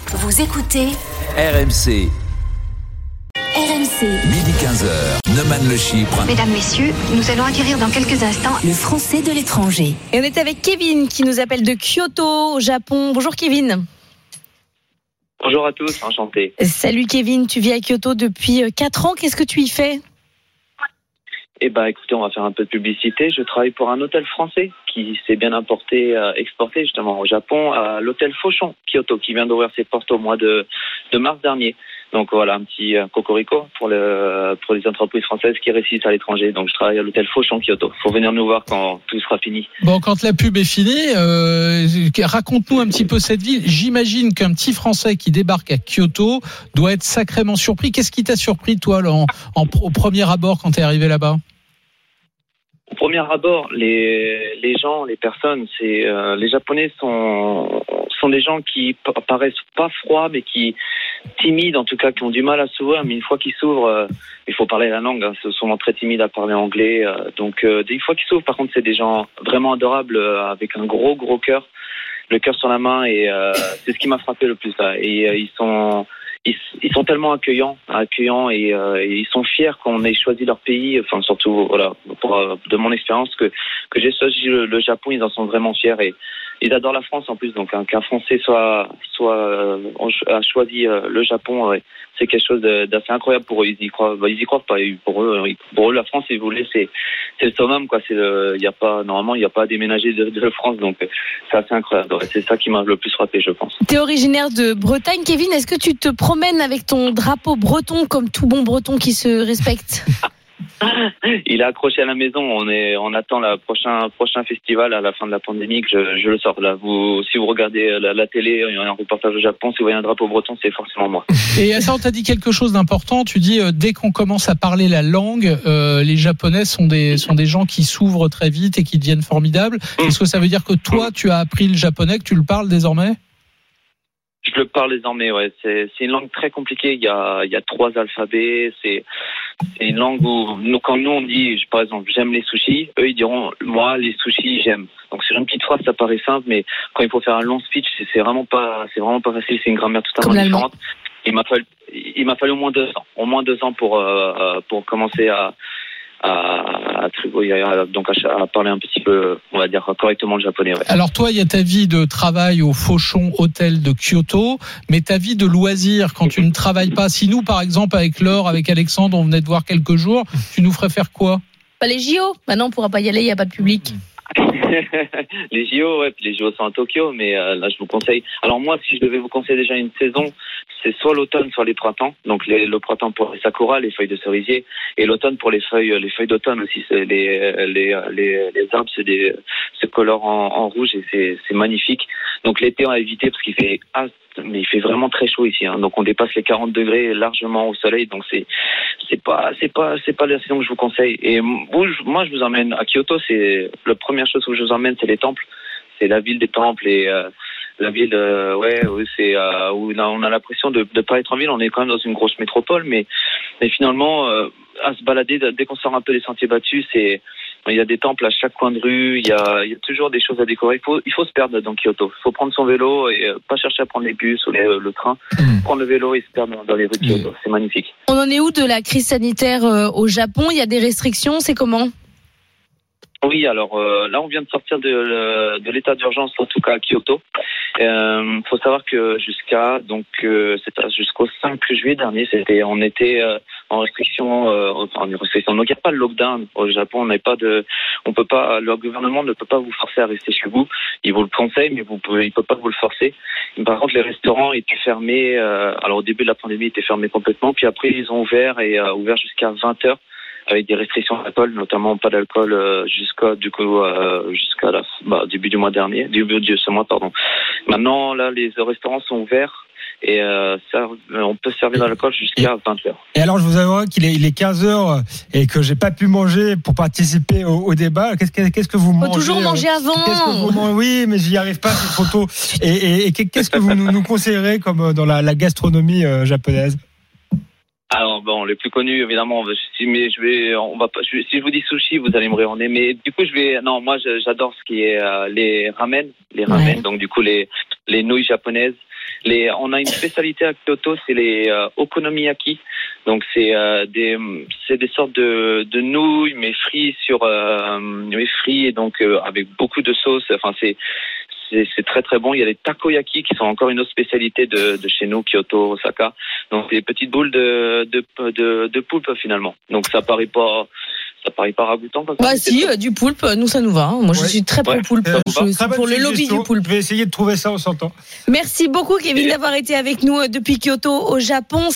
Vous écoutez RMC. RMC. Midi 15h, Neumann Le Chypre. Mesdames, messieurs, nous allons acquérir dans quelques instants Le français de l'étranger. Et on est avec Kevin qui nous appelle de Kyoto au Japon. Bonjour Kevin. Bonjour à tous, enchanté. Salut Kevin, tu vis à Kyoto depuis 4 ans. Qu'est-ce que tu y fais ? Écoutez, on va faire un peu de publicité. Je travaille pour un hôtel français qui s'est bien exporté justement au Japon, à l'hôtel Fauchon, Kyoto, qui vient d'ouvrir ses portes au mois de mars dernier. Donc voilà, un petit cocorico pour les entreprises françaises qui réussissent à l'étranger. Donc je travaille à l'hôtel Fauchon, Kyoto. Faut venir nous voir quand tout sera fini. Bon, quand la pub est finie, raconte-nous un petit peu cette ville. J'imagine qu'un petit Français qui débarque à Kyoto doit être sacrément surpris. Qu'est-ce qui t'a surpris, toi, là, au premier abord, quand t'es arrivé là-bas ? Au premier abord, les gens, les personnes, les Japonais sont des gens qui paraissent pas froids, mais qui timides, en tout cas, qui ont du mal à s'ouvrir. Mais une fois qu'ils s'ouvrent, il faut parler la langue. Ils sont souvent très timides à parler anglais. Donc, une fois qu'ils s'ouvrent, par contre, c'est des gens vraiment adorables, avec un gros cœur, le cœur sur la main. Et c'est ce qui m'a frappé le plus. Là. Et ils sont tellement accueillants et ils sont fiers qu'on ait choisi leur pays. Enfin, surtout, voilà, de mon expérience que j'ai choisi le Japon, ils en sont vraiment fiers et ils adorent la France en plus. Donc, qu'un Français a choisi le Japon, c'est quelque chose d'assez incroyable pour eux. Ils y croient pas. Pour eux, la France, ils voulaient, c'est le summum, quoi. Normalement, il n'y a pas à déménager de France. Donc, c'est assez incroyable. C'est ça qui m'a le plus frappé, je pense. T'es originaire de Bretagne, Kevin. Est-ce que tu te promènes avec ton drapeau breton comme tout bon breton qui se respecte ? Il est accroché à la maison. On attend le prochain festival à la fin de la pandémie que je le sors. Là, si vous regardez la télé, il y a un reportage au Japon. Si vous voyez un drapeau breton, c'est forcément moi. Et ça, on t'a dit quelque chose d'important. Tu dis dès qu'on commence à parler la langue, les Japonais sont des gens qui s'ouvrent très vite et qui deviennent formidables. Est-ce que ça veut dire que toi, tu as appris le japonais, que tu le parles désormais ? Je le parle désormais, ouais. C'est une langue très compliquée. Il y a 3 alphabets. C'est une langue où quand nous on dit, par exemple, j'aime les sushis, eux ils diront, moi les sushis j'aime. Donc sur une petite phrase ça paraît simple, mais quand il faut faire un long speech, c'est vraiment pas facile. C'est une grammaire totalement différente. Il m'a fallu au moins 2 ans pour commencer à parler un petit peu, on va dire, correctement le japonais. Ouais. Alors toi, il y a ta vie de travail au Fauchon Hôtel de Kyoto, mais ta vie de loisir, quand tu ne travailles pas. Si nous, par exemple, avec Laure, avec Alexandre, on venait te voir quelques jours, tu nous ferais faire quoi ? Les JO. Maintenant, on ne pourra pas y aller, il n'y a pas de public. Les JO, ouais, puis les JO sont à Tokyo, mais là je vous conseille. Alors moi, si je devais vous conseiller déjà une saison, c'est soit l'automne, soit les printemps. Donc le printemps pour les sakura, les feuilles de cerisier, et l'automne pour les feuilles d'automne aussi. C'est les arbres se colorent en rouge et c'est magnifique. Donc l'été on a évité parce qu'il fait mais il fait vraiment très chaud ici. Donc on dépasse les 40 degrés largement au soleil. Donc c'est pas la saison que je vous conseille. Et moi je vous emmène à Kyoto. C'est la première chose où je vous emmène, c'est les temples. C'est la ville des temples et la ville c'est où on a l'impression de pas être en ville. On est quand même dans une grosse métropole, mais finalement à se balader dès qu'on sort un peu des sentiers battus, il y a des temples à chaque coin de rue, il y a toujours des choses à découvrir. Il faut se perdre dans Kyoto. Il faut prendre son vélo et pas chercher à prendre les bus ou le train. Prendre le vélo et se perdre dans les rues de Kyoto. C'est magnifique. On en est où de la crise sanitaire au Japon ? Il y a des restrictions, c'est comment ? Oui, alors là on vient de sortir de l'état d'urgence, en tout cas à Kyoto. Faut savoir que jusqu'au 5 juillet dernier, on était en restriction, donc il n'y a pas de lockdown au Japon. Le gouvernement ne peut pas vous forcer à rester chez vous. Il vous le conseille, mais il peut pas vous le forcer. Par contre, les restaurants étaient fermés. Alors au début de la pandémie, ils étaient fermés complètement. Puis après, ils ont ouvert jusqu'à 20h. Avec des restrictions d'alcool, notamment pas d'alcool jusqu'à début de ce mois, pardon. Maintenant, là, les restaurants sont ouverts et on peut servir de l'alcool jusqu'à 20h. Et alors, je vous avoue qu'il est 15h et que j'ai pas pu manger pour participer au débat. Qu'est-ce que vous mangez ? Faut toujours manger avant. Oui, mais j'y arrive pas, c'est trop tôt. Et qu'est-ce que vous nous conseillerez comme dans la gastronomie japonaise ? Alors bon, les plus connus évidemment. Si je vous dis sushi, vous allez me réorner. Mais du coup, moi j'adore ce qui est les ramen. Ouais. Donc du coup les nouilles japonaises. On a une spécialité à Kyoto, c'est les okonomiyaki. Donc c'est des sortes de nouilles mais frites et donc avec beaucoup de sauce. Enfin c'est très très bon. Il y a les takoyaki qui sont encore une autre spécialité de chez nous, Kyoto, Osaka. Donc des petites boules de poulpe finalement. Donc ça paraît pas ragoûtant comme ça. Bah si, du poulpe, nous ça nous va. Hein. Moi je suis très pro poulpe. Je suis pour le lobby du poulpe. Je vais essayer de trouver ça, on s'entend. Merci beaucoup Kevin d'avoir été avec nous depuis Kyoto au Japon.